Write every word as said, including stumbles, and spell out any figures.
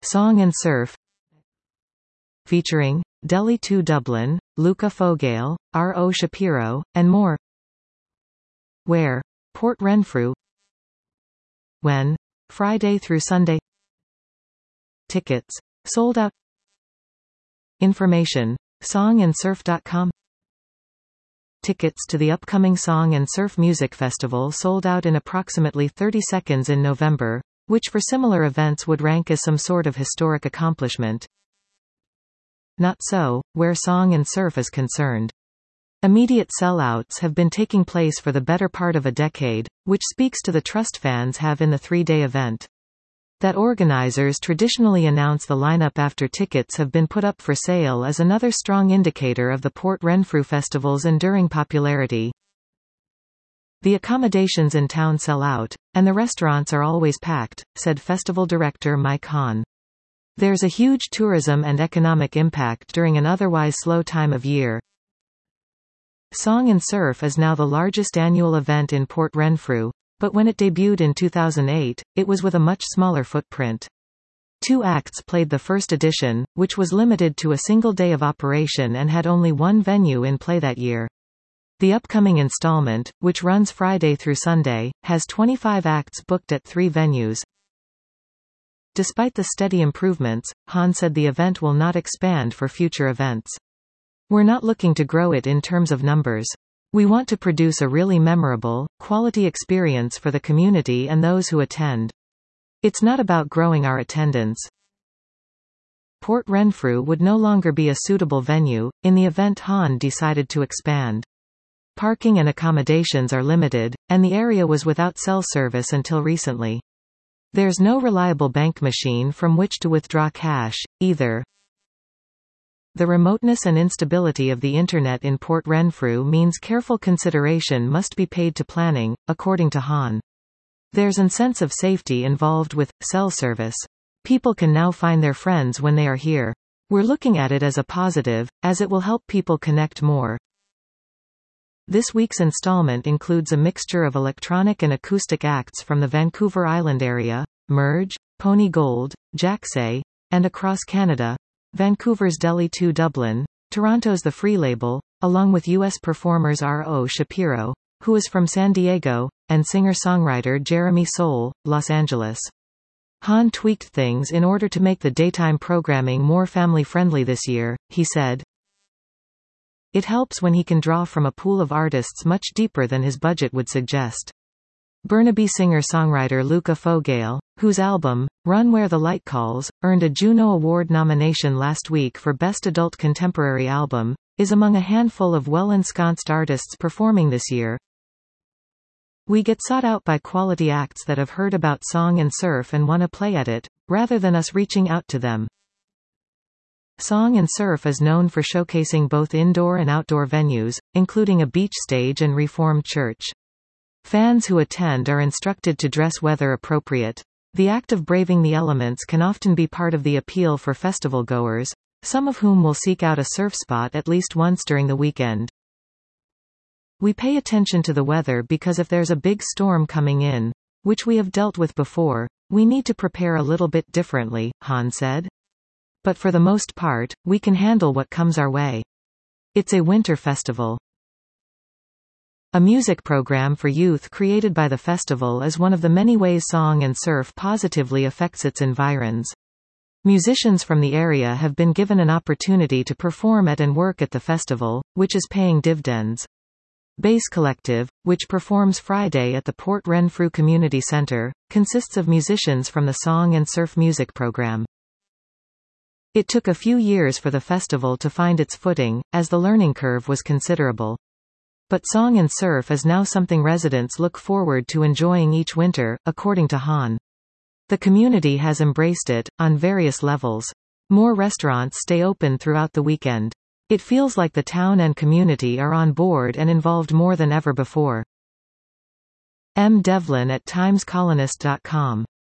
Song and Surf, featuring Delhi two Dublin, Luca Fogale, R O Shapiro, and more. Where? Port Renfrew. When? Friday through Sunday. Tickets sold out. Information: song and surf dot com. Tickets to the upcoming Song and Surf Music Festival sold out in approximately thirty seconds in November, which for similar events would rank as some sort of historic accomplishment. Not so, where Song and Surf is concerned. Immediate sellouts have been taking place for the better part of a decade, which speaks to the trust fans have in the three-day event. That organizers traditionally announce the lineup after tickets have been put up for sale is another strong indicator of the Port Renfrew Festival's enduring popularity. The accommodations in town sell out, and the restaurants are always packed, said festival director Mike Hahn. There's a huge tourism and economic impact during an otherwise slow time of year. Song and Surf is now the largest annual event in Port Renfrew, but when it debuted in two thousand eight, it was with a much smaller footprint. Two acts played the first edition, which was limited to a single day of operation and had only one venue in play that year. The upcoming installment, which runs Friday through Sunday, has twenty-five acts booked at three venues. Despite the steady improvements, Hahn said the event will not expand for future events. We're not looking to grow it in terms of numbers. We want to produce a really memorable, quality experience for the community and those who attend. It's not about growing our attendance. Port Renfrew would no longer be a suitable venue. In the event, Hahn decided to expand. Parking and accommodations are limited, and the area was without cell service until recently. There's no reliable bank machine from which to withdraw cash, either. The remoteness and instability of the Internet in Port Renfrew means careful consideration must be paid to planning, according to Hahn. There's a sense of safety involved with cell service. People can now find their friends when they are here. We're looking at it as a positive, as it will help people connect more. This week's installment includes a mixture of electronic and acoustic acts from the Vancouver Island area, Merge, Pony Gold, Jaxay, and across Canada. Vancouver's Delhi two Dublin, Toronto's The Free Label, along with U S performers R O Shapiro, who is from San Diego, and singer-songwriter Jeremy Soule, Los Angeles. Hahn tweaked things in order to make the daytime programming more family-friendly this year, he said. It helps when he can draw from a pool of artists much deeper than his budget would suggest. Burnaby singer-songwriter Luca Fogale, whose album, Run Where the Light Calls, earned a Juno Award nomination last week for Best Adult Contemporary Album, is among a handful of well-ensconced artists performing this year. We get sought out by quality acts that have heard about Song and Surf and want to play at it, rather than us reaching out to them. Song and Surf is known for showcasing both indoor and outdoor venues, including a beach stage and Reformed church. Fans who attend are instructed to dress weather appropriate. The act of braving the elements can often be part of the appeal for festival goers, some of whom will seek out a surf spot at least once during the weekend. We pay attention to the weather because if there's a big storm coming in, which we have dealt with before, we need to prepare a little bit differently, Hahn said. But for the most part, we can handle what comes our way. It's a winter festival. A music program for youth created by the festival is one of the many ways Song and Surf positively affects its environs. Musicians from the area have been given an opportunity to perform at and work at the festival, which is paying dividends. Bass Collective, which performs Friday at the Port Renfrew Community Centre, consists of musicians from the Song and Surf music program. It took a few years for the festival to find its footing, as the learning curve was considerable. But Song and Surf is now something residents look forward to enjoying each winter, according to Hahn. The community has embraced it, on various levels. More restaurants stay open throughout the weekend. It feels like the town and community are on board and involved more than ever before. M. Devlin at times colonist dot com